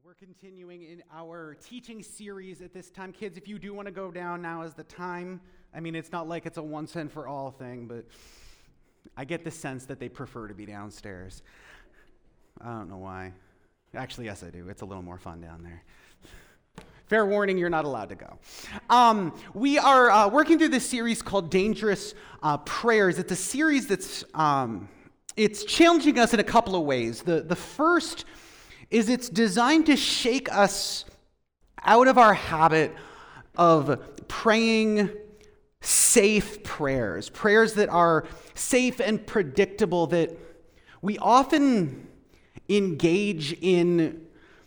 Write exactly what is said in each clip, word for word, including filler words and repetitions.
We're continuing in our teaching series at this time. Kids, if you do want to go down, now is the time. I mean, it's not like it's a once and for all thing, but I get the sense that they prefer to be downstairs. I don't know why. Actually, yes, I do. It's a little more fun down there. Fair warning, you're not allowed to go. Um, we are uh, working through this series called Dangerous uh, Prayers. It's a series that's um, it's challenging us in a couple of ways. The, the first is it's designed to shake us out of our habit of praying safe prayers, prayers that are safe and predictable, that we often engage in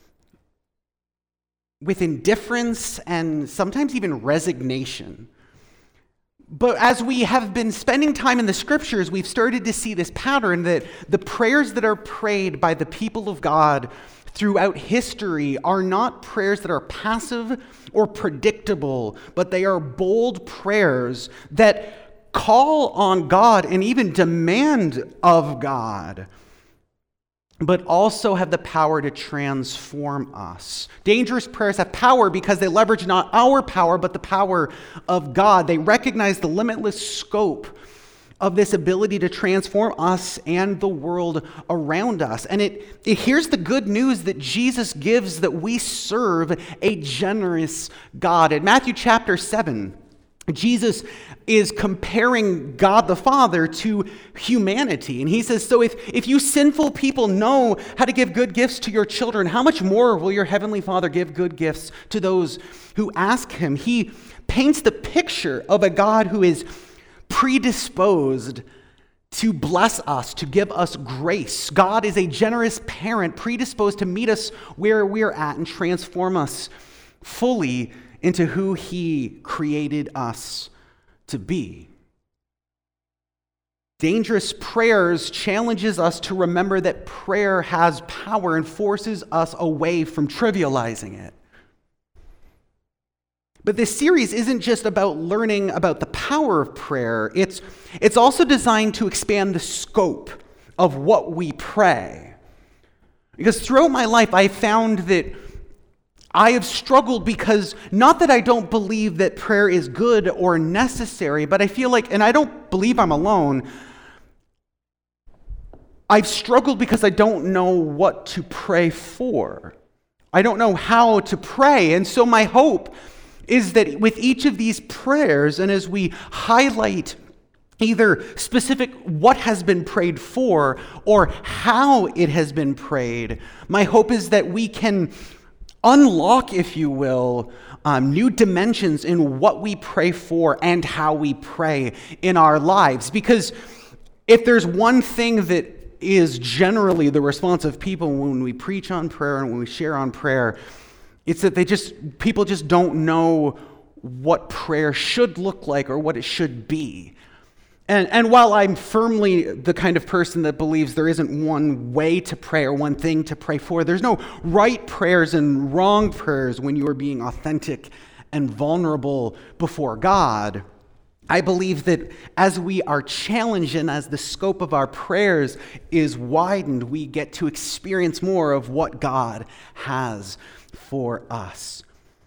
with indifference and sometimes even resignation. But as we have been spending time in the scriptures, we've started to see this pattern that the prayers that are prayed by the people of God throughout history are not prayers that are passive or predictable, but they are bold prayers that call on God and even demand of God, but also have the power to transform us. Dangerous prayers have power because they leverage not our power, but the power of God. They recognize the limitless scope of this ability to transform us and the world around us. And it, it here's the good news that Jesus gives, that we serve a generous God. In Matthew chapter seven, Jesus is comparing God the Father to humanity. And he says, so if, if you sinful people know how to give good gifts to your children, how much more will your heavenly Father give good gifts to those who ask him? He paints the picture of a God who is predisposed to bless us, to give us grace. God is a generous parent, predisposed to meet us where we're at and transform us fully into who he created us to be. Dangerous prayers challenges us to remember that prayer has power and forces us away from trivializing it. But this series isn't just about learning about the power of prayer. It's, it's also designed to expand the scope of what we pray. Because throughout my life, I found that I have struggled because, not that I don't believe that prayer is good or necessary, but I feel like, and I don't believe I'm alone, I've struggled because I don't know what to pray for. I don't know how to pray. And so my hope is that with each of these prayers, and as we highlight either specific what has been prayed for or how it has been prayed, my hope is that we can unlock, if you will, um, new dimensions in what we pray for and how we pray in our lives. Because if there's one thing that is generally the response of people when we preach on prayer and when we share on prayer, it's that they just, people just don't know what prayer should look like or what it should be. And, and while I'm firmly the kind of person that believes there isn't one way to pray or one thing to pray for, there's no right prayers and wrong prayers when you are being authentic and vulnerable before God, I believe that as we are challenged and as the scope of our prayers is widened, we get to experience more of what God has for us.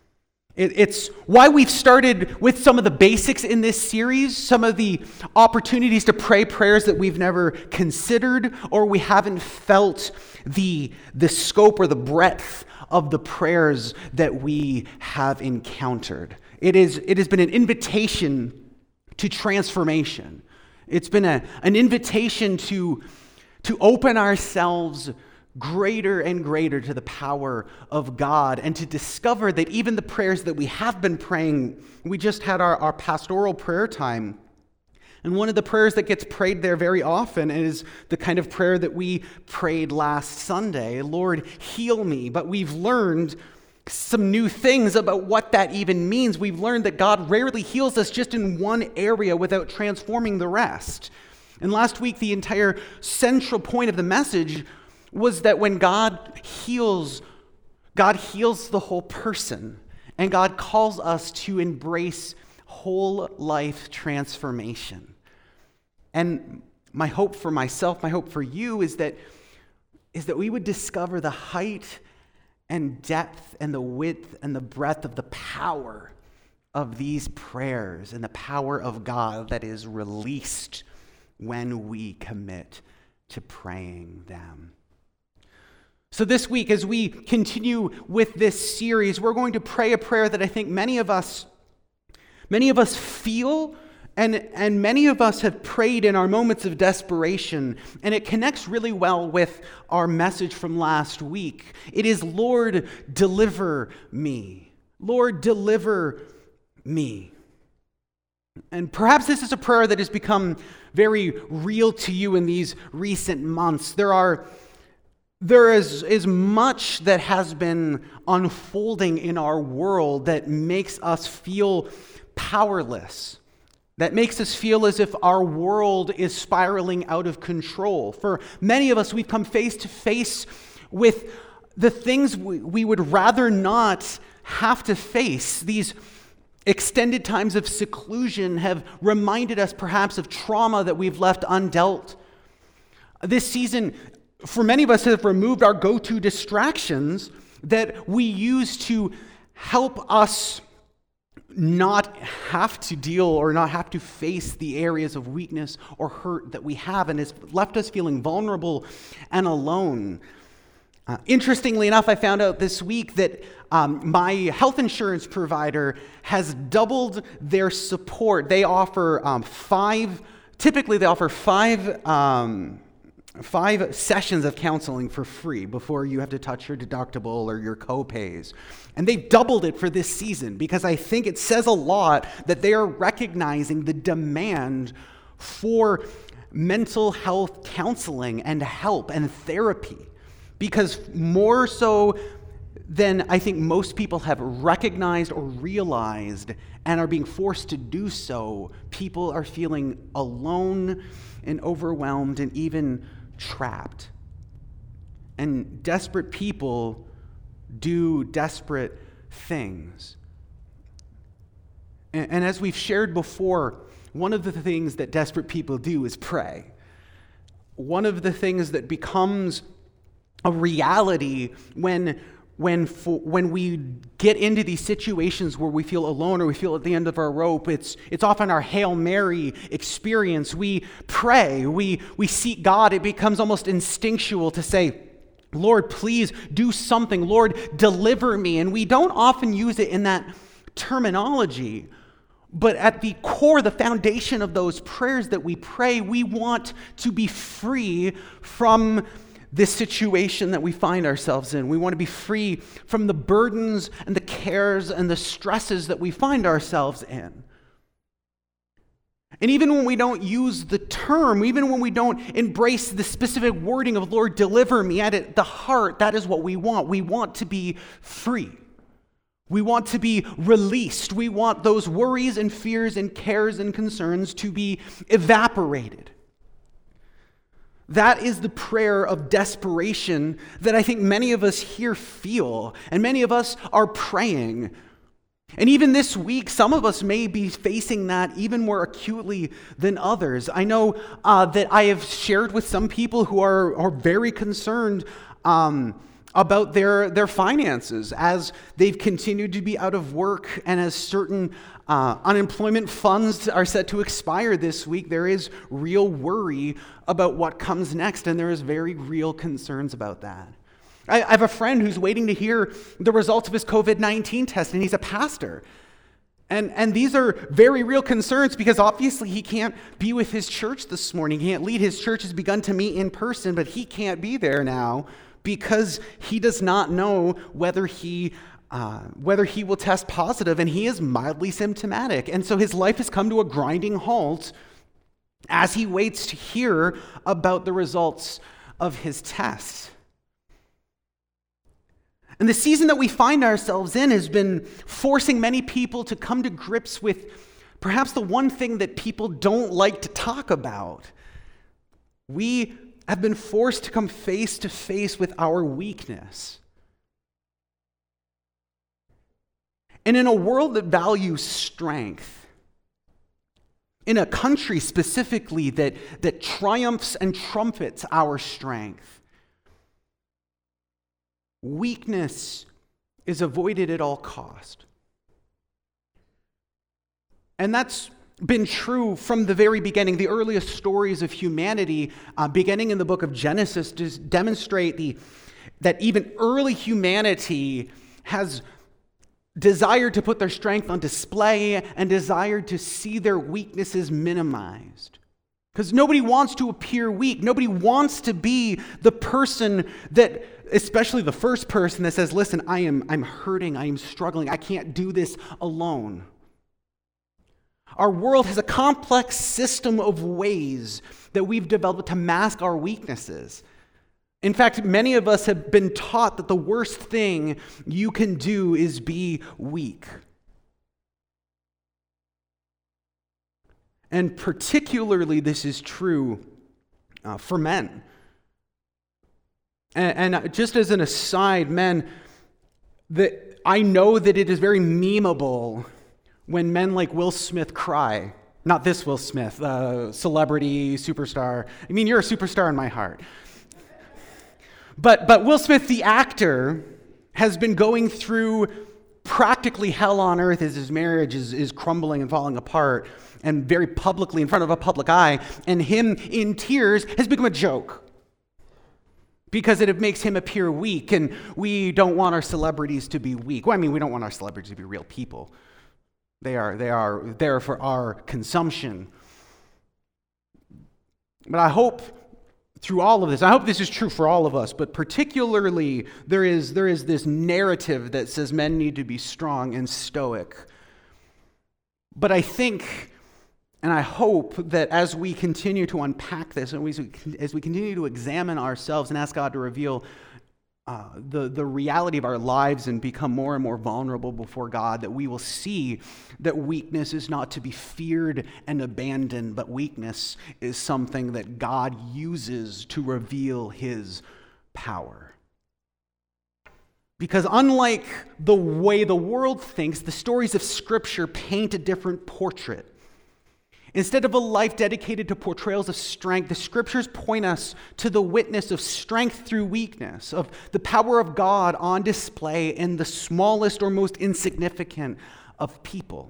It, it's why we've started with some of the basics in this series, some of the opportunities to pray prayers that we've never considered or we haven't felt the, the scope or the breadth of the prayers that we have encountered. It is, it has been an invitation to transformation. It's been a, an invitation to, to open ourselves greater and greater to the power of God, and to discover that even the prayers that we have been praying, we just had our, our pastoral prayer time, and one of the prayers that gets prayed there very often is the kind of prayer that we prayed last Sunday, Lord, heal me. But we've learned some new things about what that even means. We've learned that God rarely heals us just in one area without transforming the rest. And last week, the entire central point of the message was that when God heals, God heals the whole person, and God calls us to embrace whole life transformation. And my hope for myself, my hope for you is that, is that we would discover the height and depth and the width and the breadth of the power of these prayers and the power of God that is released when we commit to praying them. So this week, as we continue with this series, we're going to pray a prayer that I think many of us, many of us feel, and, and many of us have prayed in our moments of desperation, and it connects really well with our message from last week. It is, Lord, deliver me. Lord, deliver me. And perhaps this is a prayer that has become very real to you in these recent months. There are There is, is much that has been unfolding in our world that makes us feel powerless, that makes us feel as if our world is spiraling out of control. For many of us, we've come face to face with the things we, we would rather not have to face. These extended times of seclusion have reminded us perhaps of trauma that we've left undealt. This season, for many of us, have removed our go-to distractions that we use to help us not have to deal or not have to face the areas of weakness or hurt that we have, and has left us feeling vulnerable and alone. Uh, interestingly enough, I found out this week that um, my health insurance provider has doubled their support. They offer um, five, typically they offer five um, Five sessions of counseling for free before you have to touch your deductible or your co-pays. And they've doubled it for this season because I think it says a lot that they are recognizing the demand for mental health counseling and help and therapy. Because more so than I think most people have recognized or realized and are being forced to do so, people are feeling alone and overwhelmed and even trapped. And desperate people do desperate things. And, and as we've shared before, one of the things that desperate people do is pray. One of the things that becomes a reality when When for, when we get into these situations where we feel alone or we feel at the end of our rope, it's it's often our Hail Mary experience. We pray, we we seek God. It becomes almost instinctual to say, Lord, please do something. Lord, deliver me. And we don't often use it in that terminology. But at the core, the foundation of those prayers that we pray, we want to be free from this situation that we find ourselves in. We want to be free from the burdens and the cares and the stresses that we find ourselves in. And even when we don't use the term, even when we don't embrace the specific wording of Lord, deliver me, at it, the heart, that is what we want. We want to be free. We want to be released. We want those worries and fears and cares and concerns to be evaporated. That is the prayer of desperation that I think many of us here feel, and many of us are praying. And even this week, some of us may be facing that even more acutely than others. I know uh, that I have shared with some people who are, are very concerned um, about their, their finances as they've continued to be out of work, and as certain uh, unemployment funds are set to expire this week. There is real worry about what comes next, and there is very real concerns about that. I, I have a friend who's waiting to hear the results of his covid nineteen test, and he's a pastor. And, and these are very real concerns because obviously he can't be with his church this morning. He can't lead. His church has begun to meet in person, but he can't be there now because he does not know whether he uh, whether he will test positive, and he is mildly symptomatic. And so his life has come to a grinding halt as he waits to hear about the results of his test. And the season that we find ourselves in has been forcing many people to come to grips with perhaps the one thing that people don't like to talk about. We have been forced to come face to face with our weakness. And in a world that values strength, in a country specifically that, that triumphs and trumpets our strength, weakness is avoided at all cost. And that's been true from the very beginning. The earliest stories of humanity, uh, beginning in the book of Genesis, just demonstrate the, that even early humanity has desired to put their strength on display and desired to see their weaknesses minimized. Because nobody wants to appear weak. Nobody wants to be the person that, especially the first person that says, listen, I am I'm hurting, I am struggling, I can't do this alone. Our world has a complex system of ways that we've developed to mask our weaknesses. In fact, many of us have been taught that the worst thing you can do is be weak. And particularly this is true uh, for men. And, and just as an aside, men, that I know that it is very memeable when men like Will Smith cry. Not this Will Smith, uh, celebrity, superstar. I mean, you're a superstar in my heart. But but Will Smith, the actor, has been going through practically hell on earth as his marriage is, is crumbling and falling apart, and very publicly in front of a public eye, and him in tears has become a joke because it makes him appear weak, and we don't want our celebrities to be weak. Well, I mean, we don't want our celebrities to be real people. They are, they are there for our consumption. But I hope through all of this, I hope this is true for all of us, but particularly there is, there is this narrative that says men need to be strong and stoic. But I think, and I hope that as we continue to unpack this, and as we, as we continue to examine ourselves and ask God to reveal Uh, the, the reality of our lives and become more and more vulnerable before God, that we will see that weakness is not to be feared and abandoned, but weakness is something that God uses to reveal his power. Because unlike the way the world thinks, the stories of Scripture paint a different portrait. Instead of a life dedicated to portrayals of strength, the Scriptures point us to the witness of strength through weakness, of the power of God on display in the smallest or most insignificant of people,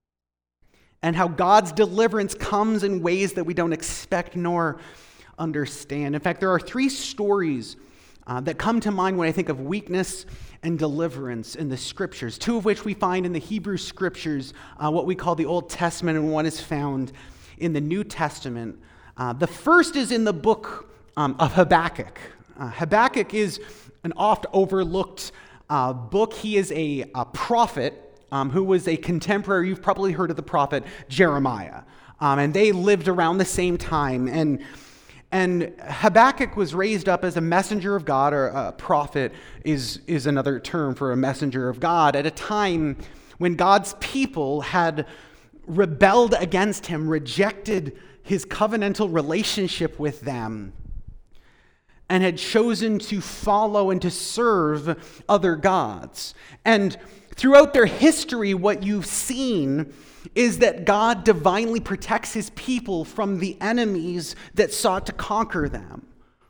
and how God's deliverance comes in ways that we don't expect nor understand. In fact, there are three stories uh, that come to mind when I think of weakness and deliverance in the Scriptures, two of which we find in the Hebrew Scriptures, uh, what we call the Old Testament, and one is found in the New Testament. Uh, the first is in the book um, of Habakkuk. Uh, Habakkuk is an oft overlooked uh, book. He is a, a prophet um, who was a contemporary. You've probably heard of the prophet Jeremiah. Um, and they lived around the same time. And And Habakkuk was raised up as a messenger of God, or a prophet is, is another term for a messenger of God, at a time when God's people had rebelled against him, rejected his covenantal relationship with them, and had chosen to follow and to serve other gods. And throughout their history, what you've seen is that God divinely protects his people from the enemies that sought to conquer them.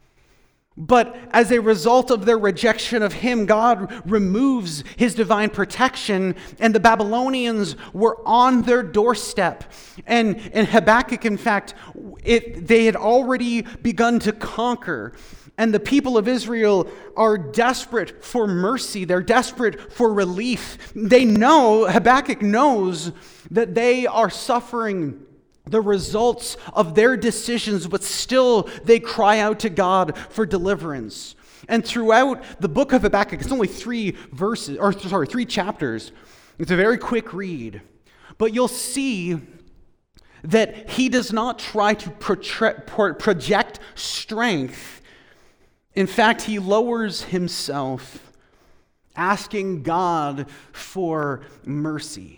But as a result of their rejection of him, God removes his divine protection, and the Babylonians were on their doorstep. And in Habakkuk, in fact, it, they had already begun to conquer. And the people of Israel are desperate for mercy. They're desperate for relief. They know, Habakkuk knows, that they are suffering the results of their decisions, but still they cry out to God for deliverance. And throughout the book of Habakkuk, it's only three verses, or sorry, three chapters. It's a very quick read. But you'll see that he does not try to project strength. In fact, he lowers himself, asking God for mercy.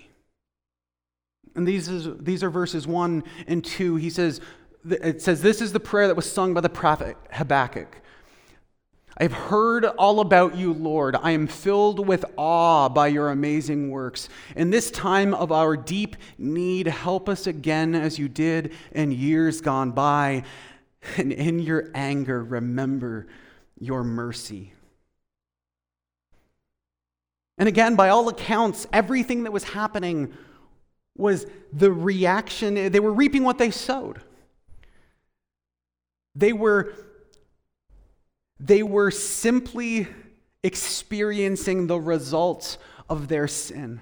And these is these are verses one and two. He says, it says, this is the prayer that was sung by the prophet Habakkuk. I have heard all about you, Lord. I am filled with awe by your amazing works. In this time of our deep need, help us again as you did in years gone by. And in your anger, remember your mercy. And again, by all accounts, everything that was happening was the reaction. They were reaping what they sowed. They were, they were simply experiencing the results of their sin.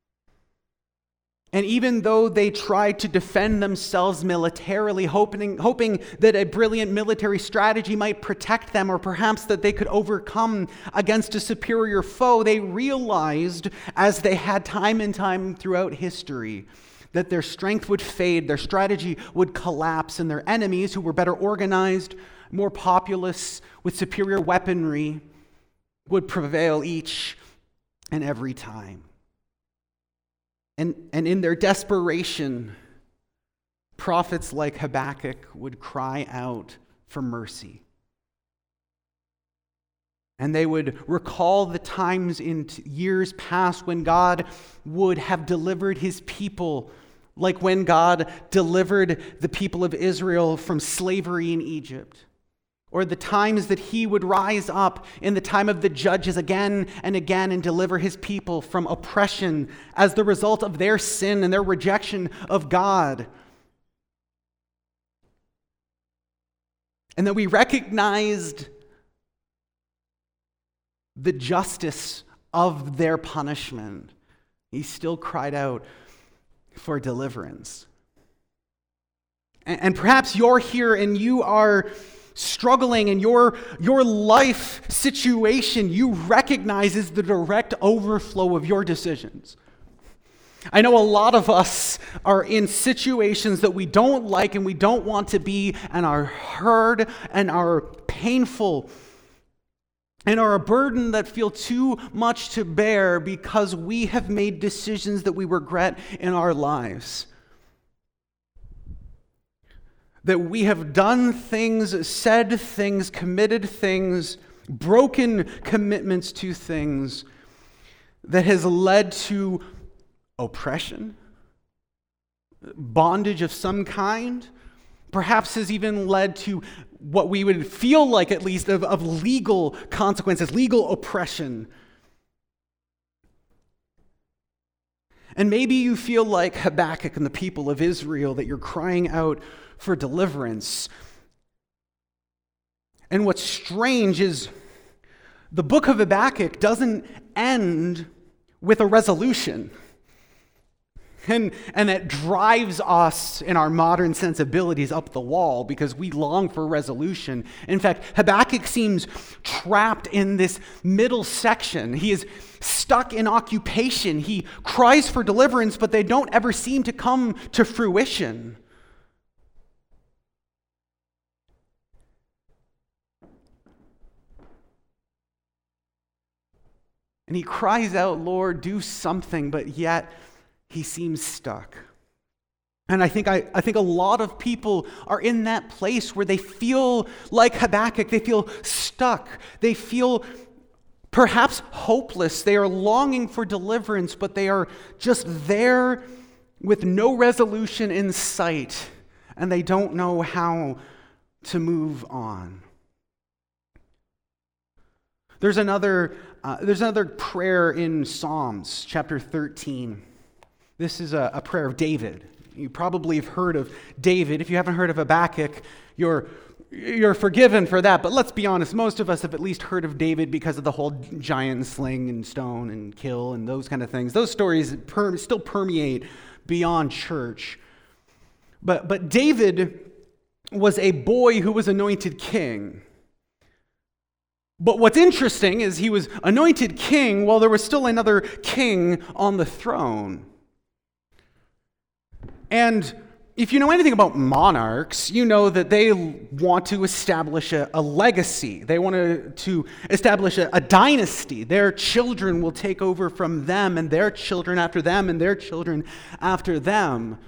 And even though they tried to defend themselves militarily, hoping, hoping that a brilliant military strategy might protect them, or perhaps that they could overcome against a superior foe, they realized, as they had time and time throughout history, that their strength would fade, their strategy would collapse, and their enemies, who were better organized, more populous, with superior weaponry, would prevail each and every time. And, and in their desperation, prophets like Habakkuk would cry out for mercy. And they would recall the times in years past when God would have delivered his people, like when God delivered the people of Israel from slavery in Egypt. Or the times that he would rise up in the time of the judges again and again and deliver his people from oppression as the result of their sin and their rejection of God. And that we recognized the justice of their punishment. He still cried out for deliverance. And, and perhaps you're here and you are struggling in your, your life situation you recognize is the direct overflow of your decisions. I know a lot of us are in situations that we don't like and we don't want to be, and are hard and are painful and are a burden that feel too much to bear because we have made decisions that we regret in our lives. That we have done things, said things, committed things, broken commitments to things that has led to oppression, bondage of some kind, perhaps has even led to what we would feel like, at least, of, of legal consequences, legal oppression. And maybe you feel like Habakkuk and the people of Israel, that you're crying out for deliverance. And what's strange is the book of Habakkuk doesn't end with a resolution. And, and that drives us in our modern sensibilities up the wall because we long for resolution. In fact, Habakkuk seems trapped in this middle section. He is stuck in occupation. He cries for deliverance, but they don't ever seem to come to fruition. And he cries out, Lord, do something, but yet he seems stuck. And I think I, I think a lot of people are in that place where they feel like Habakkuk. They feel stuck. They feel perhaps hopeless. They are longing for deliverance, but they are just there with no resolution in sight, and they don't know how to move on. There's another, uh, there's another prayer in Psalms, chapter thirteen. This is a, a prayer of David. You probably have heard of David. If you haven't heard of Habakkuk, you're, you're forgiven for that. But let's be honest, most of us have at least heard of David because of the whole giant sling and stone and kill and those kind of things. Those stories per, still permeate beyond church. But, but David was a boy who was anointed king. But what's interesting is he was anointed king while there was still another king on the throne. And if you know anything about monarchs, you know that they want to establish a, a legacy. They want to, to establish a, a dynasty. Their children will take over from them, and their children after them, and their children after them.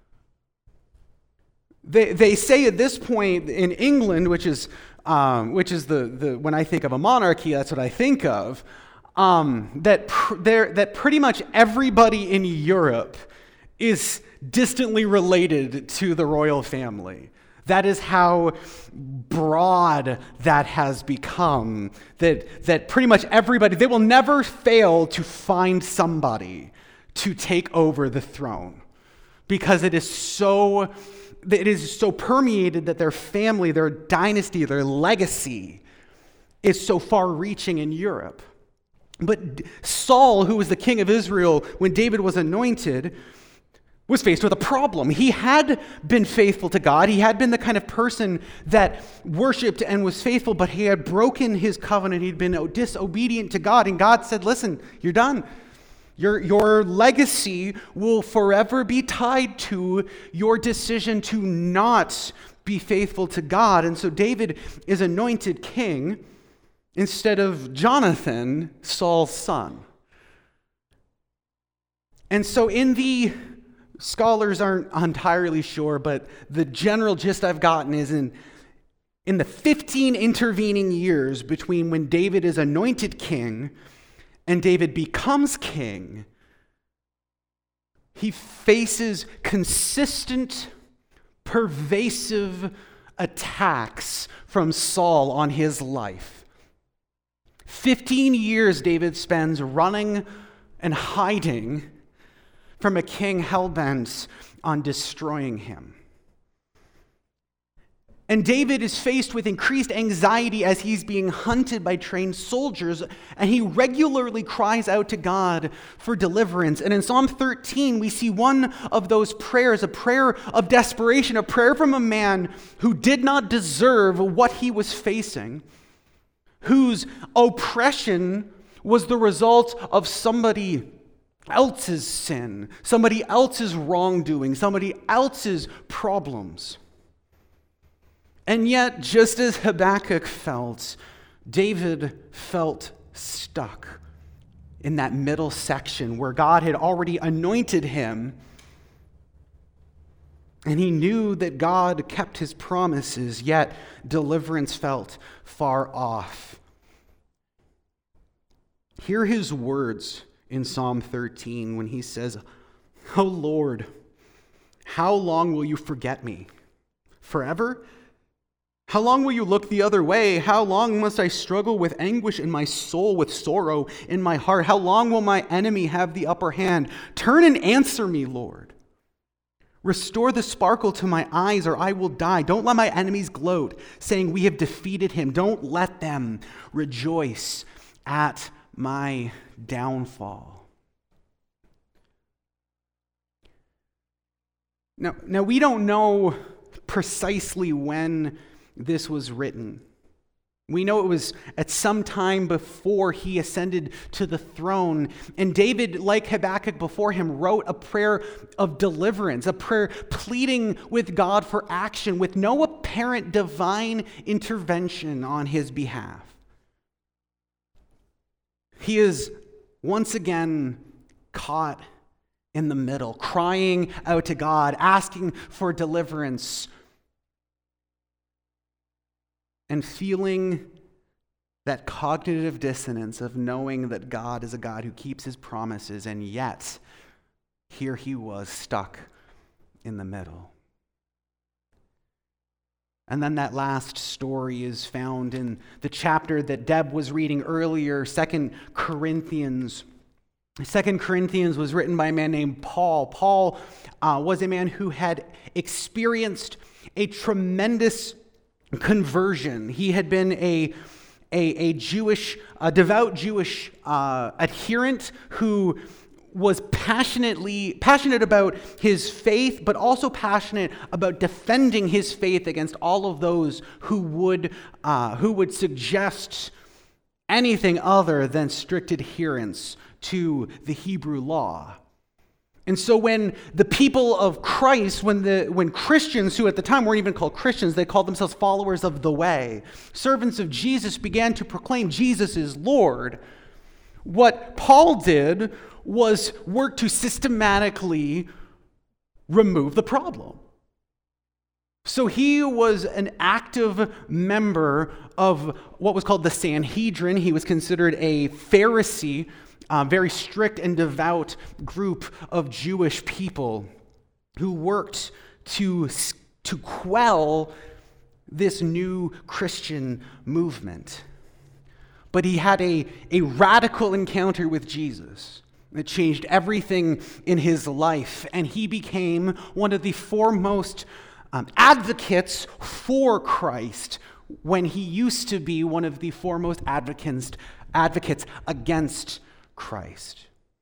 They, they say at this point in England, which is Um, which is the, the when I think of a monarchy, that's what I think of, um, that, pr- that pretty much everybody in Europe is distantly related to the royal family. That is how broad that has become, that, that pretty much everybody, they will never fail to find somebody to take over the throne, because it is so, it is so permeated that their family, their dynasty, their legacy is so far-reaching in Europe. But Saul, who was the king of Israel when David was anointed, was faced with a problem. He had been faithful to God. He had been the kind of person that worshiped and was faithful, but he had broken his covenant. He'd been disobedient to God, and God said, listen, you're done. Your, your legacy will forever be tied to your decision to not be faithful to God. And so David is anointed king instead of Jonathan, Saul's son. And so in the scholars aren't entirely sure, but the general gist I've gotten is in, in the fifteen intervening years between when David is anointed king and David becomes king, he faces consistent, pervasive attacks from Saul on his life. Fifteen years David spends running and hiding from a king hell-bent on destroying him. And David is faced with increased anxiety as he's being hunted by trained soldiers, and he regularly cries out to God for deliverance. And in Psalm thirteen, we see one of those prayers, a prayer of desperation, a prayer from a man who did not deserve what he was facing, whose oppression was the result of somebody else's sin, somebody else's wrongdoing, somebody else's problems. And yet, just as Habakkuk felt, David felt stuck in that middle section where God had already anointed him, and he knew that God kept his promises, yet deliverance felt far off. Hear his words in Psalm thirteen when he says, "O Lord, how long will you forget me? Forever? How long will you look the other way? How long must I struggle with anguish in my soul, with sorrow in my heart? How long will my enemy have the upper hand? Turn and answer me, Lord. Restore the sparkle to my eyes, or I will die. Don't let my enemies gloat, saying, we have defeated him. Don't let them rejoice at my downfall." Now, now we don't know precisely when this was written. We know it was at some time before he ascended to the throne. And David, like Habakkuk before him, wrote a prayer of deliverance, a prayer pleading with God for action with no apparent divine intervention on his behalf. He is once again caught in the middle, crying out to God, asking for deliverance, and feeling that cognitive dissonance of knowing that God is a God who keeps his promises, and yet here he was stuck in the middle. And then that last story is found in the chapter that Deb was reading earlier, Second Corinthians. Second Corinthians was written by a man named Paul. Paul uh, was a man who had experienced a tremendous conversion. He had been a, a, a Jewish, a devout Jewish uh, adherent who was passionately passionate about his faith, but also passionate about defending his faith against all of those who would uh, who would suggest anything other than strict adherence to the Hebrew law. And so when the people of Christ, when the when Christians, who at the time weren't even called Christians, they called themselves followers of the way, servants of Jesus, began to proclaim Jesus is Lord, what Paul did was work to systematically remove the problem. So he was an active member of what was called the Sanhedrin. He was considered a Pharisee, a very strict and devout group of Jewish people who worked to, to quell this new Christian movement. But he had a, a radical encounter with Jesus that changed everything in his life, and he became one of the foremost um, advocates for Christ when he used to be one of the foremost advocates, advocates against Christ.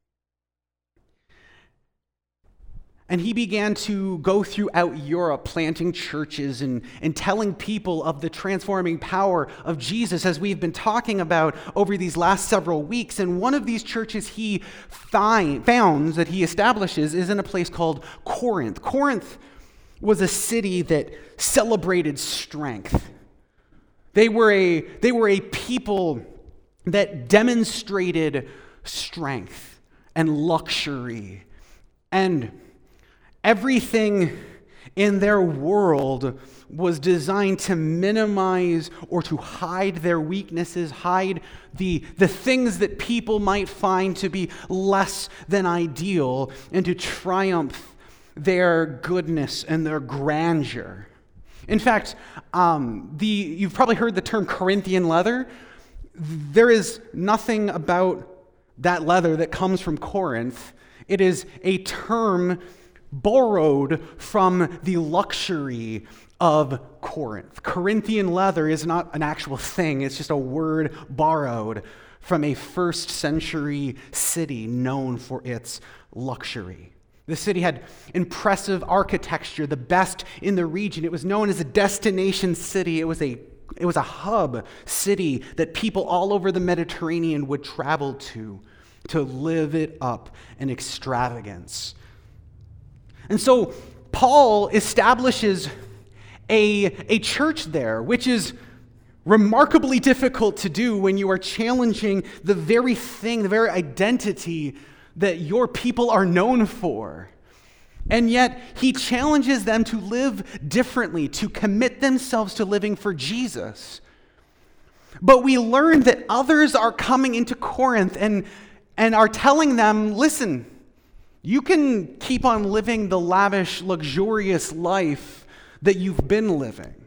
And he began to go throughout Europe planting churches and, and telling people of the transforming power of Jesus, as we've been talking about over these last several weeks. And one of these churches he find, founds, that he establishes, is in a place called Corinth. Corinth was a city that celebrated strength. They were a, they were a people that demonstrated strength and luxury, and everything in their world was designed to minimize or to hide their weaknesses, hide the, the things that people might find to be less than ideal, and to triumph their goodness and their grandeur. In fact, um, the you've probably heard the term Corinthian leather. There is nothing about that leather that comes from Corinth. It is a term borrowed from the luxury of Corinth. Corinthian leather is not an actual thing. It's just a word borrowed from a first century city known for its luxury. The city had impressive architecture, the best in the region. It was known as a destination city. It was a it was a hub city that people all over the Mediterranean would travel to to live it up in extravagance. And so Paul establishes a, a church there, which is remarkably difficult to do when you are challenging the very thing, the very identity that your people are known for. And yet he challenges them to live differently, to commit themselves to living for Jesus. But we learn that others are coming into Corinth and, and are telling them, listen, you can keep on living the lavish, luxurious life that you've been living.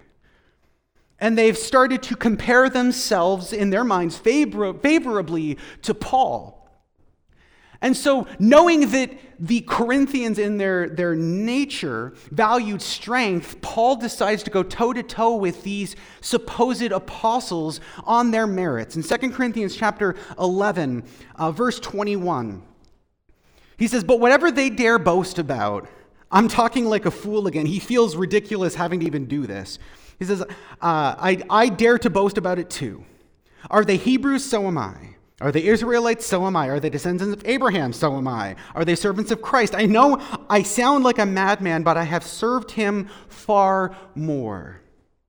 And they've started to compare themselves in their minds favor- favorably to Paul. And so, knowing that the Corinthians in their, their nature valued strength, Paul decides to go toe-to-toe with these supposed apostles on their merits. In Second Corinthians chapter eleven, uh, verse twenty-one, he says, "But whatever they dare boast about," I'm talking like a fool again. He feels ridiculous having to even do this. He says, uh, I, I dare to boast about it too. Are they Hebrews? So am I. Are they Israelites? So am I. Are they descendants of Abraham? So am I. Are they servants of Christ? I know I sound like a madman, but I have served him far more.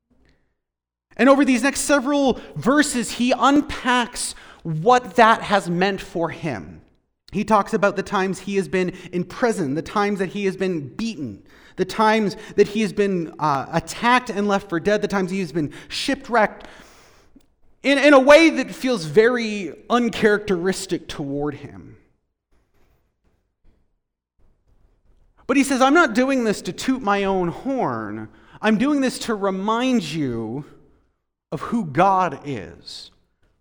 And over these next several verses, he unpacks what that has meant for him. He talks about the times he has been in prison, the times that he has been beaten, the times that he has been uh, attacked and left for dead, the times he has been shipwrecked, in, in a way that feels very uncharacteristic toward him. But he says, I'm not doing this to toot my own horn. I'm doing this to remind you of who God is.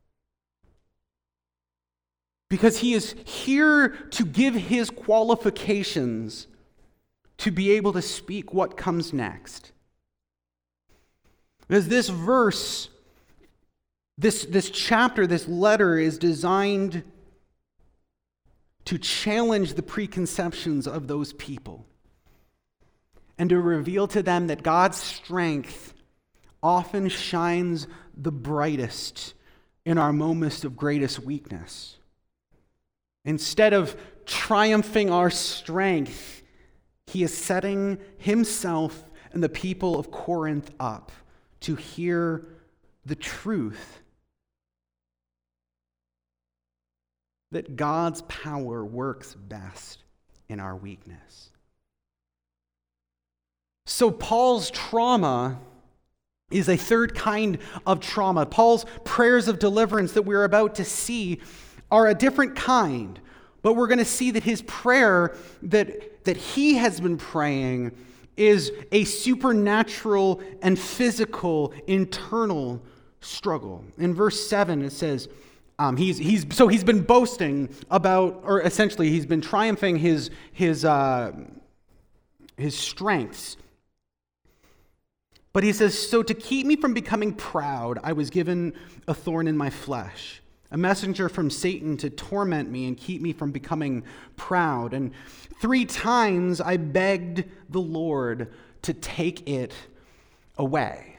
Because he is here to give his qualifications to be able to speak what comes next. Because this verse, this, this chapter, this letter is designed to challenge the preconceptions of those people and to reveal to them that God's strength often shines the brightest in our moments of greatest weakness. Instead of triumphing our strength, he is setting himself and the people of Corinth up to hear the truth that God's power works best in our weakness. So Paul's trauma is a third kind of trauma. Paul's prayers of deliverance that we're about to see are a different kind, but we're going to see that his prayer that, that he has been praying is a supernatural and physical internal struggle. In verse seven, it says, um, he's he's so he's been boasting about, or essentially he's been triumphing his his uh, his strengths. But he says, so to keep me from becoming proud, I was given a thorn in my flesh, a messenger from Satan to torment me and keep me from becoming proud. And three times I begged the Lord to take it away.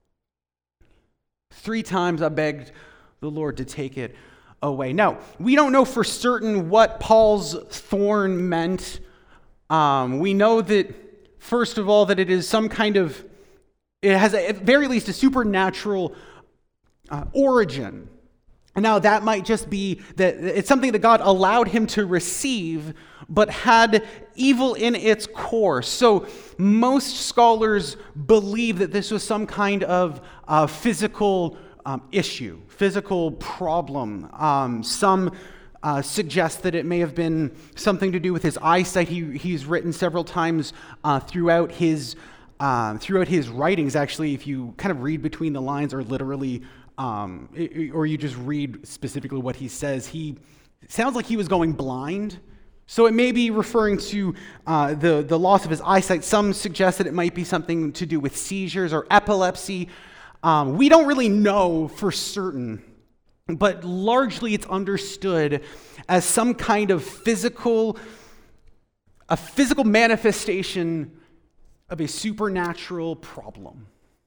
Three times I begged the Lord to take it away. Now, we don't know for certain what Paul's thorn meant. Um, we know that, first of all, that it is some kind of, it has a, at very least a supernatural uh, origin. And now that might just be that it's something that God allowed him to receive, but had evil in its core. So most scholars believe that this was some kind of uh, physical um, issue, physical problem. Um, some uh, suggest that it may have been something to do with his eyesight. He, he's written several times uh, throughout his uh, throughout his writings. Actually, if you kind of read between the lines, or literally. Um, or you just read specifically what he says, he sounds like he was going blind. So it may be referring to uh, the, the loss of his eyesight. Some suggest that it might be something to do with seizures or epilepsy. Um, we don't really know for certain, but largely it's understood as some kind of physical, a physical manifestation of a supernatural problem.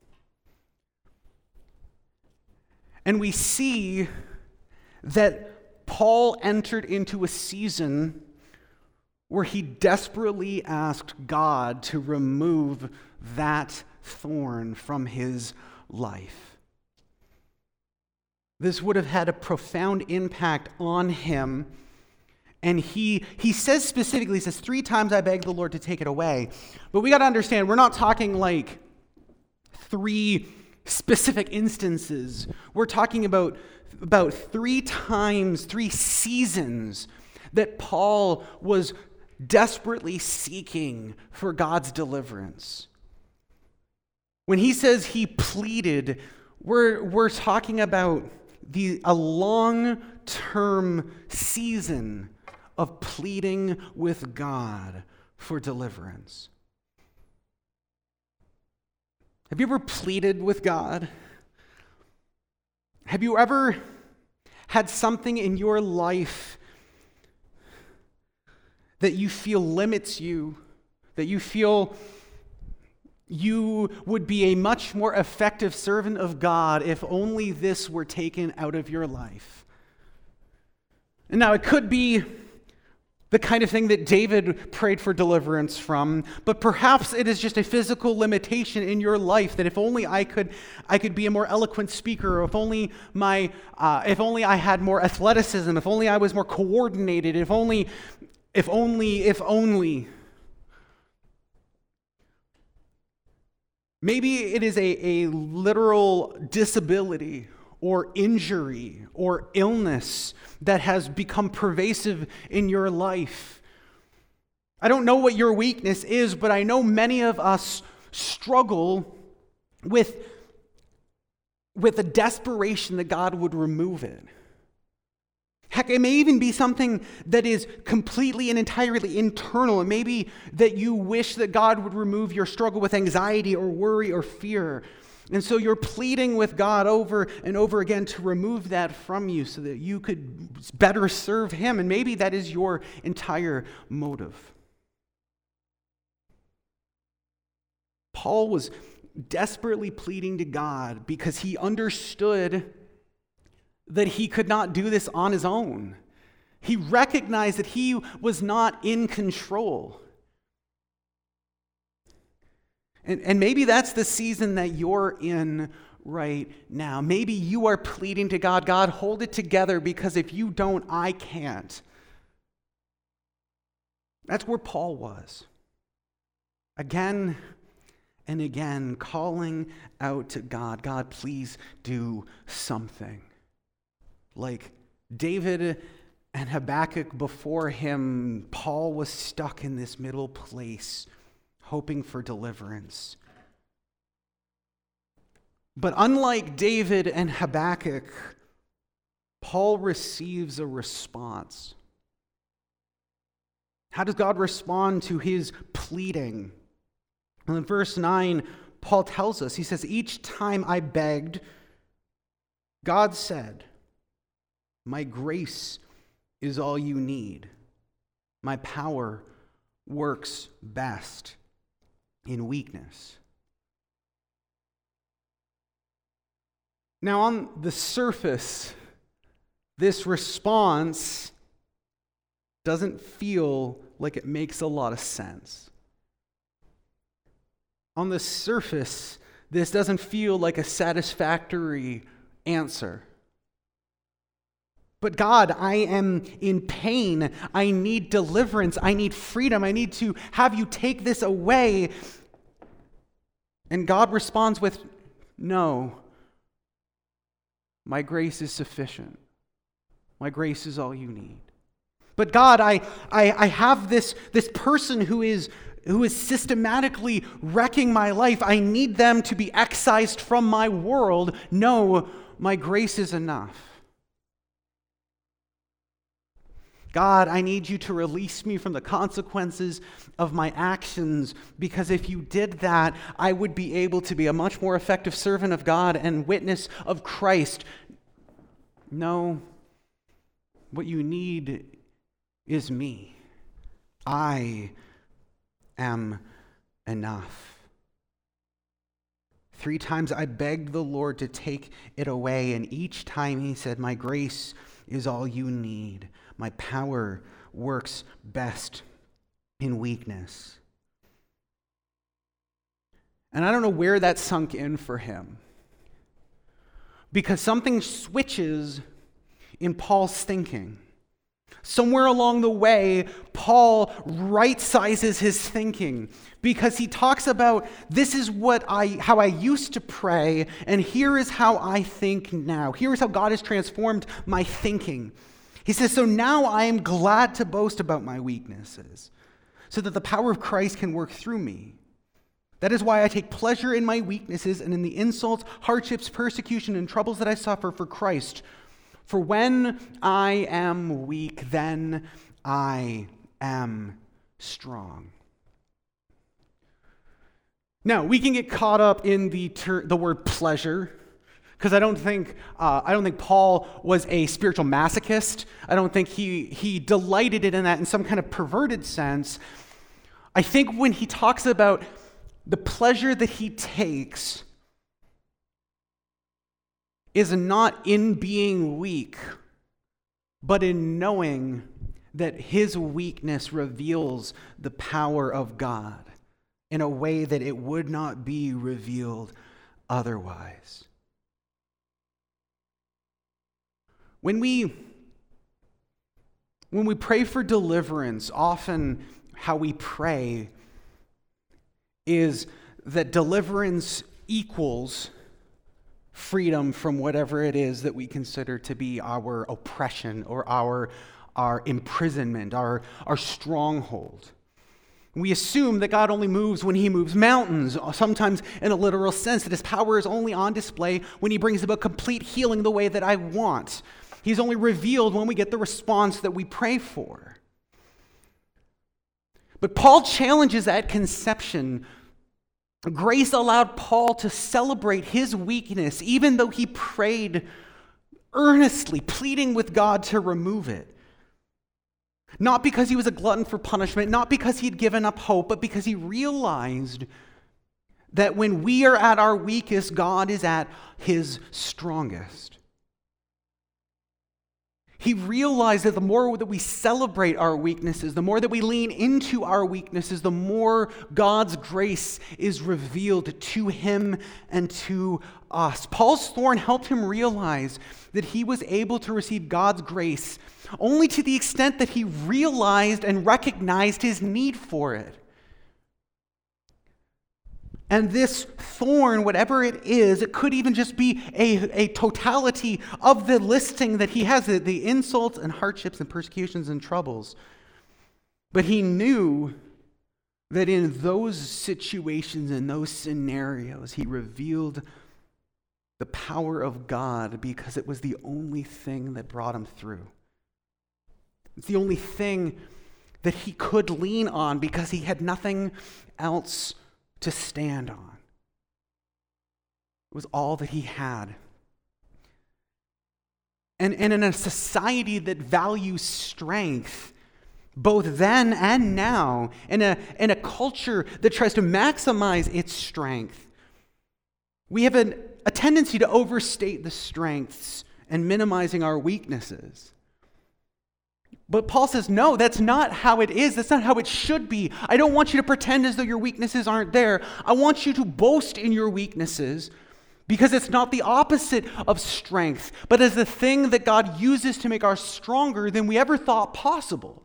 And we see that Paul entered into a season where he desperately asked God to remove that thorn from his life. This would have had a profound impact on him. And he he says specifically, he says, three times I begged the Lord to take it away. But we got to understand, we're not talking like three specific instances. We're talking about, about three times, three seasons that Paul was desperately seeking for God's deliverance. When he says he pleaded, we're, we're talking about the, a long-term season of pleading with God for deliverance. Have you ever pleaded with God? Have you ever had something in your life that you feel limits you, that you feel you would be a much more effective servant of God if only this were taken out of your life? And now it could be the kind of thing that David prayed for deliverance from, but perhaps it is just a physical limitation in your life that if only I could, I could be a more eloquent speaker, or if only my, uh, if only I had more athleticism, if only I was more coordinated, if only, if only, if only. Maybe it is a, a literal disability or injury or illness that has become pervasive in your life. I don't know what your weakness is, but I know many of us struggle with, with a desperation that God would remove it. Heck, it may even be something that is completely and entirely internal. It may be that you wish that God would remove your struggle with anxiety or worry or fear. And so you're pleading with God over and over again to remove that from you so that you could better serve Him. And maybe that is your entire motive. Paul was desperately pleading to God because he understood that he could not do this on his own. He recognized that he was not in control. And, and maybe that's the season that you're in right now. Maybe you are pleading to God, God, hold it together, because if you don't, I can't. That's where Paul was. Again and again, calling out to God, God, please do something. Like David and Habakkuk before him, Paul was stuck in this middle place hoping for deliverance. But unlike David and Habakkuk, Paul receives a response. How does God respond to his pleading? Well, in verse nine, Paul tells us, he says, each time I begged, God said, my grace is all you need. My power works best in weakness. Now, on the surface, this response doesn't feel like it makes a lot of sense. On the surface, this doesn't feel like a satisfactory answer. But God, I am in pain. I need deliverance. I need freedom. I need to have you take this away. And God responds with, no, my grace is sufficient. My grace is all you need. But God, I, I, I have this, this person who is, who is systematically wrecking my life. I need them to be excised from my world. No, my grace is enough. God, I need you to release me from the consequences of my actions, because if you did that, I would be able to be a much more effective servant of God and witness of Christ. No, what you need is me. I am enough. Three times I begged the Lord to take it away, and each time he said, my grace is all you need. My power works best in weakness. And I don't know where that sunk in for him, because something switches in Paul's thinking. Somewhere along the way, Paul right-sizes his thinking, because he talks about, this is what I, how I used to pray, and here is how I think now. Here is how God has transformed my thinking. He says, so now I am glad to boast about my weaknesses, so that the power of Christ can work through me. That is why I take pleasure in my weaknesses and in the insults, hardships, persecution, and troubles that I suffer for Christ. For when I am weak, then I am strong. Now, we can get caught up in the ter- the word pleasure, because I don't think uh, I don't think Paul was a spiritual masochist. I don't think he he delighted in that in some kind of perverted sense. I think when he talks about the pleasure that he takes is not in being weak, but in knowing that his weakness reveals the power of God in a way that it would not be revealed otherwise. When we, when we pray for deliverance, often how we pray is that deliverance equals freedom from whatever it is that we consider to be our oppression or our, our imprisonment, our, our stronghold. We assume that God only moves when he moves mountains, sometimes in a literal sense, that his power is only on display when he brings about complete healing the way that I want. He's only revealed when we get the response that we pray for. But Paul challenges that conception. Grace allowed Paul to celebrate his weakness, even though he prayed earnestly, pleading with God to remove it. Not because he was a glutton for punishment, not because he had given up hope, but because he realized that when we are at our weakest, God is at his strongest. He realized that the more that we celebrate our weaknesses, the more that we lean into our weaknesses, the more God's grace is revealed to him and to us. Paul's thorn helped him realize that he was able to receive God's grace only to the extent that he realized and recognized his need for it. And this thorn, whatever it is, it could even just be a, a totality of the listing that he has, the, the insults and hardships and persecutions and troubles. But he knew that in those situations, in those scenarios, he revealed the power of God because it was the only thing that brought him through. It's the only thing that he could lean on because he had nothing else to stand on. It was all that he had. And, and in a society that values strength, both then and now, in a, in a culture that tries to maximize its strength, we have an, a tendency to overstate the strengths and minimizing our weaknesses. But Paul says, no, that's not how it is. That's not how it should be. I don't want you to pretend as though your weaknesses aren't there. I want you to boast in your weaknesses because it's not the opposite of strength, but as the thing that God uses to make us stronger than we ever thought possible.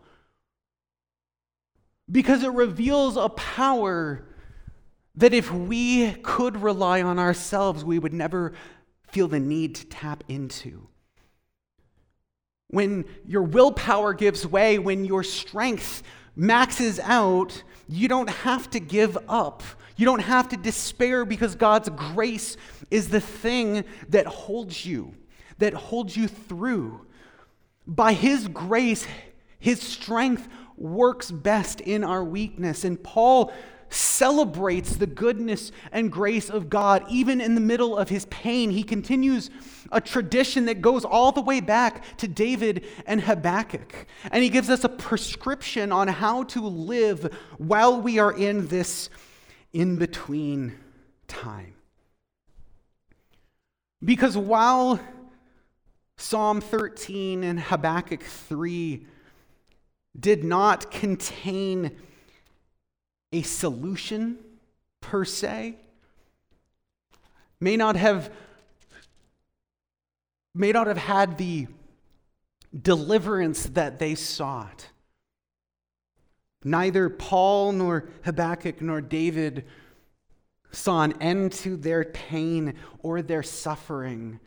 Because it reveals a power that if we could rely on ourselves, we would never feel the need to tap into. When your willpower gives way, when your strength maxes out, you don't have to give up. You don't have to despair because God's grace is the thing that holds you, that holds you through. By His grace, His strength works best in our weakness. And Paul celebrates the goodness and grace of God even in the middle of his pain. He continues a tradition that goes all the way back to David and Habakkuk. And he gives us a prescription on how to live while we are in this in-between time. Because while Psalm thirteen and Habakkuk three did not contain a solution per se, may not have may not have had the deliverance that they sought. Neither Paul nor Habakkuk nor David saw an end to their pain or their suffering.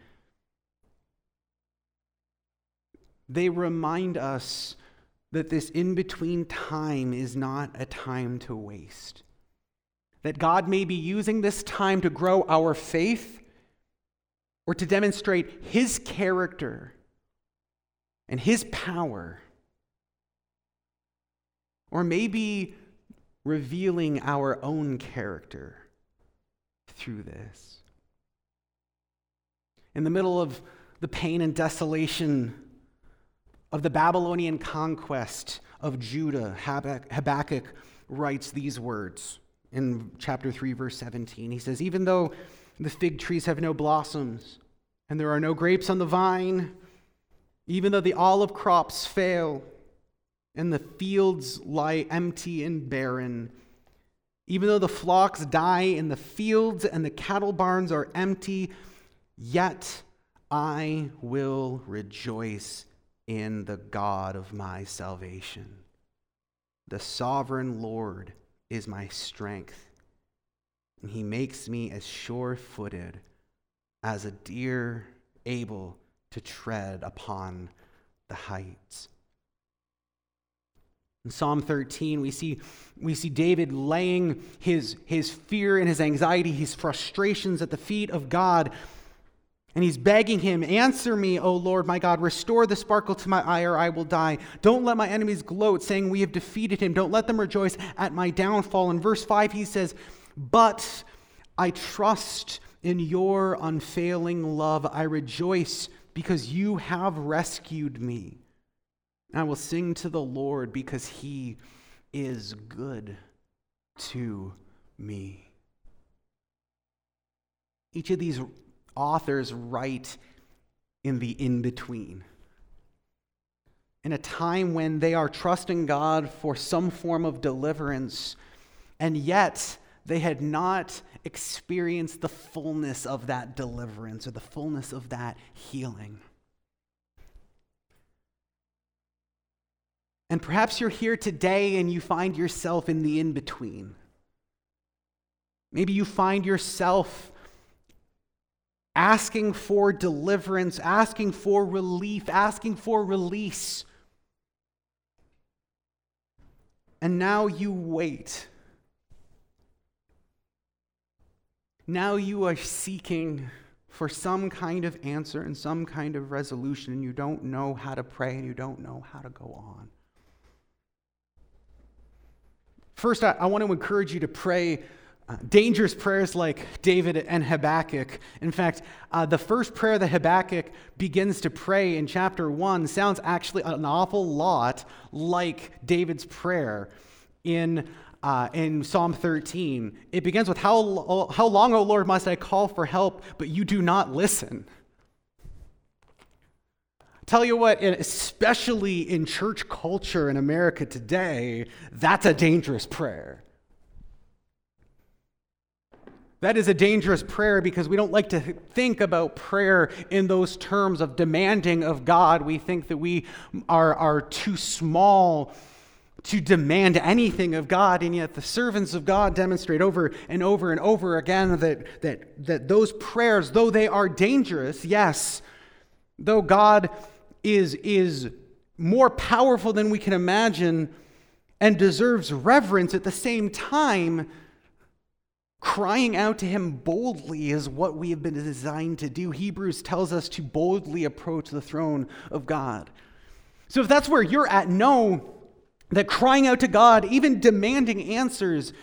They remind us that this in-between time is not a time to waste. That God may be using this time to grow our faith or to demonstrate His character and His power, or maybe revealing our own character through this. In the middle of the pain and desolation of the Babylonian conquest of Judah, Habakkuk writes these words in chapter three, verse seventeen. He says, even though the fig trees have no blossoms, and there are no grapes on the vine, even though the olive crops fail, and the fields lie empty and barren, even though the flocks die in the fields and the cattle barns are empty, yet I will rejoice in the God of my salvation. The sovereign Lord is my strength, and He makes me as sure-footed as a deer able to tread upon the heights. In Psalm thirteen, we see, we see David laying his, his fear and his anxiety, his frustrations at the feet of God. And he's begging Him, answer me, O Lord my God, restore the sparkle to my eye or I will die. Don't let my enemies gloat, saying we have defeated him. Don't let them rejoice at my downfall. In verse five, he says, but I trust in your unfailing love. I rejoice because you have rescued me. I will sing to the Lord because He is good to me. Each of these authors write in the in-between. In a time when they are trusting God for some form of deliverance, and yet they had not experienced the fullness of that deliverance or the fullness of that healing. And perhaps you're here today and you find yourself in the in-between. Maybe you find yourself asking for deliverance, asking for relief, asking for release. And now you wait Now you are seeking for some kind of answer and some kind of resolution, and you don't know how to pray and you don't know how to go on. First, I, I want to encourage you to pray uh, dangerous prayers like David and Habakkuk. In fact, uh, the first prayer that Habakkuk begins to pray in chapter one sounds actually an awful lot like David's prayer in Uh, in Psalm thirteen. It begins with, how, how long, O Lord, must I call for help, but you do not listen? Tell you what, especially in church culture in America today, that's a dangerous prayer. That is a dangerous prayer because we don't like to think about prayer in those terms of demanding of God. We think that we are, are too small to demand anything of God, and yet the servants of God demonstrate over and over and over again that, that, that those prayers, though they are dangerous, yes, though God is, is more powerful than we can imagine and deserves reverence, at the same time, crying out to him boldly is what we have been designed to do. Hebrews tells us to boldly approach the throne of God. So if that's where you're at, know that crying out to God, even demanding answers,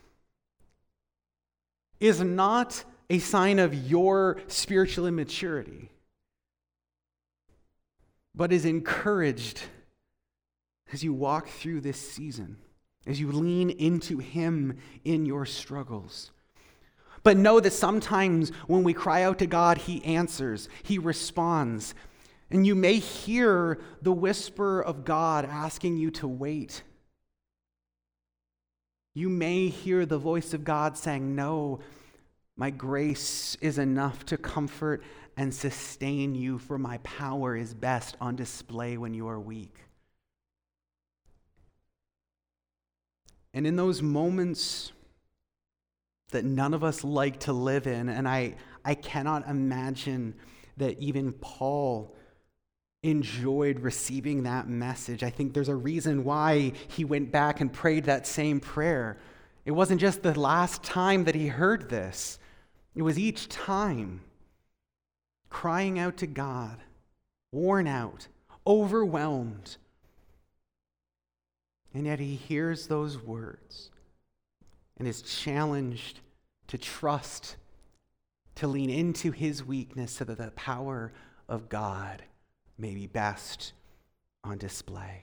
is not a sign of your spiritual immaturity, but is encouraged as you walk through this season, as you lean into him in your struggles. But know that sometimes when we cry out to God, he answers, he responds. And you may hear the whisper of God asking you to wait. You may hear the voice of God saying, no, my grace is enough to comfort and sustain you, for my power is best on display when you are weak. And in those moments that none of us like to live in, and I, I cannot imagine that even Paul enjoyed receiving that message. I think there's a reason why he went back and prayed that same prayer. It wasn't just the last time that he heard this. It was each time crying out to God, worn out, overwhelmed. And yet he hears those words and is challenged to trust, to lean into his weakness so that the power of God may be best on display.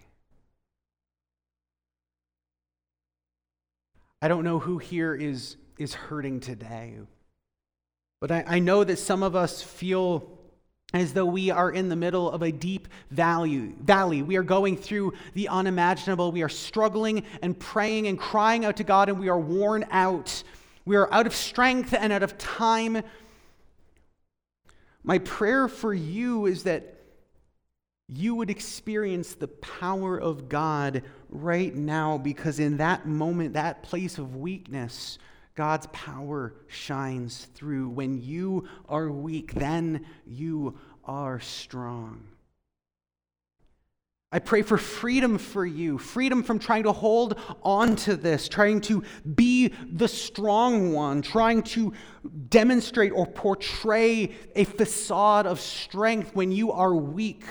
I don't know who here is, is hurting today, but I, I know that some of us feel as though we are in the middle of a deep valley. valley. We are going through the unimaginable. We are struggling and praying and crying out to God, and we are worn out. We are out of strength and out of time. My prayer for you is that you would experience the power of God right now, because in that moment, that place of weakness, God's power shines through. When you are weak, then you are strong. I pray for freedom for you, freedom from trying to hold on to this, trying to be the strong one, trying to demonstrate or portray a facade of strength when you are weak.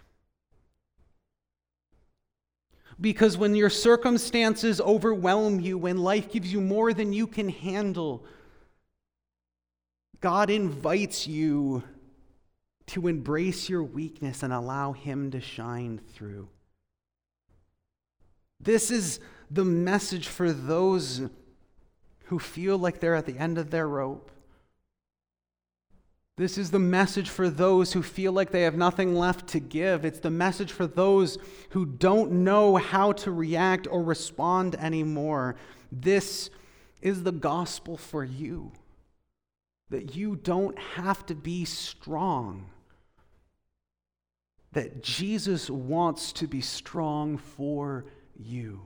Because when your circumstances overwhelm you, when life gives you more than you can handle, God invites you to embrace your weakness and allow him to shine through. This is the message for those who feel like they're at the end of their rope. This is the message for those who feel like they have nothing left to give. It's the message for those who don't know how to react or respond anymore. This is the gospel for you, that you don't have to be strong, that Jesus wants to be strong for you.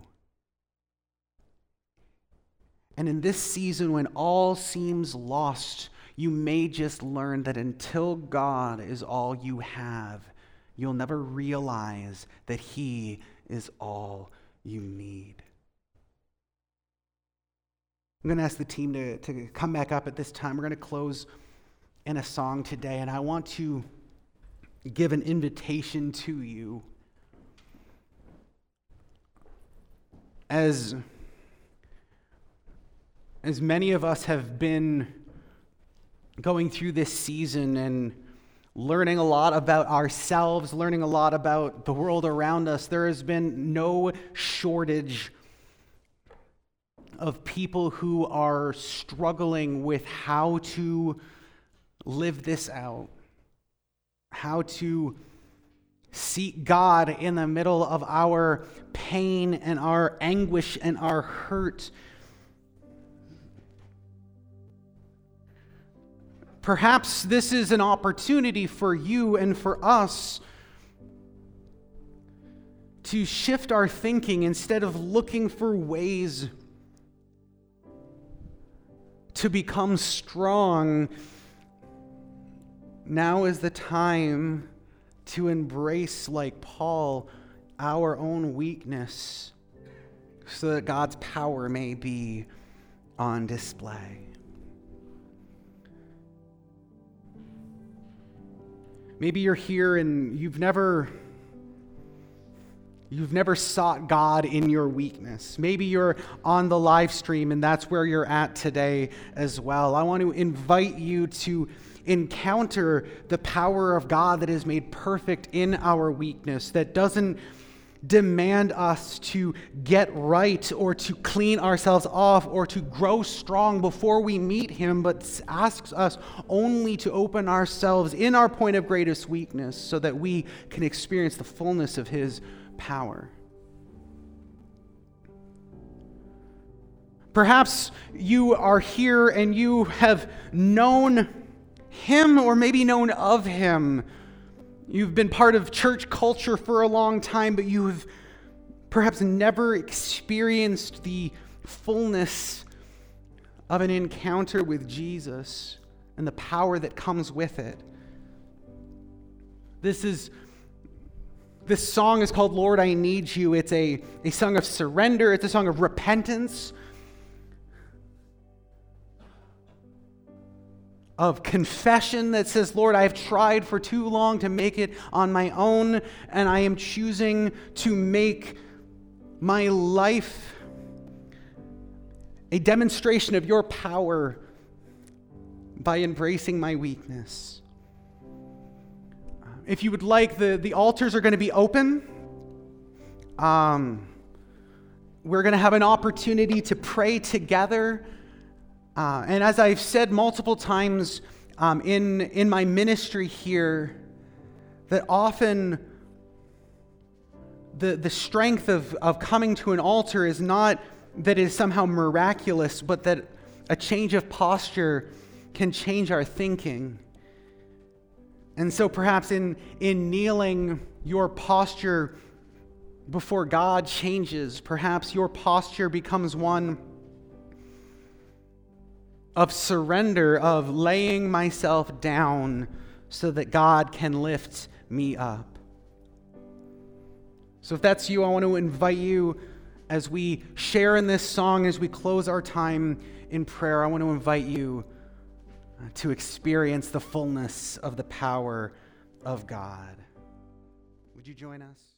And in this season, when all seems lost, you may just learn that until God is all you have, you'll never realize that he is all you need. I'm going to ask the team to, to come back up at this time. We're going to close in a song today, and I want to give an invitation to you. As, as many of us have been going through this season and learning a lot about ourselves, learning a lot about the world around us, there has been no shortage of people who are struggling with how to live this out, how to seek God in the middle of our pain and our anguish and our hurt. Perhaps this is an opportunity for you and for us to shift our thinking. Instead of looking for ways to become strong, now is the time to embrace, like Paul, our own weakness so that God's power may be on display. Maybe you're here and you've never You've never sought God in your weakness. Maybe you're on the live stream and that's where you're at today as well. I want to invite you to encounter the power of God that is made perfect in our weakness, that doesn't demand us to get right or to clean ourselves off or to grow strong before we meet Him, but asks us only to open ourselves in our point of greatest weakness so that we can experience the fullness of His power. Perhaps you are here and you have known Him or maybe known of Him. You've been part of church culture for a long time, but you have perhaps never experienced the fullness of an encounter with Jesus and the power that comes with it. This is This song is called Lord, I Need You. It's a, a song of surrender. It's a song of repentance, of confession that says, Lord, I have tried for too long to make it on my own, and I am choosing to make my life a demonstration of your power by embracing my weakness. If you would like, the, the altars are going to be open. Um, we're going to have an opportunity to pray together. Uh, and as I've said multiple times um, in, in my ministry here, that often the, the strength of, of coming to an altar is not that it is somehow miraculous, but that a change of posture can change our thinking. And so perhaps in, in kneeling, your posture before God changes. Perhaps your posture becomes one of surrender, of laying myself down so that God can lift me up. So if that's you, I want to invite you as we share in this song, as we close our time in prayer, I want to invite you to experience the fullness of the power of God. Would you join us?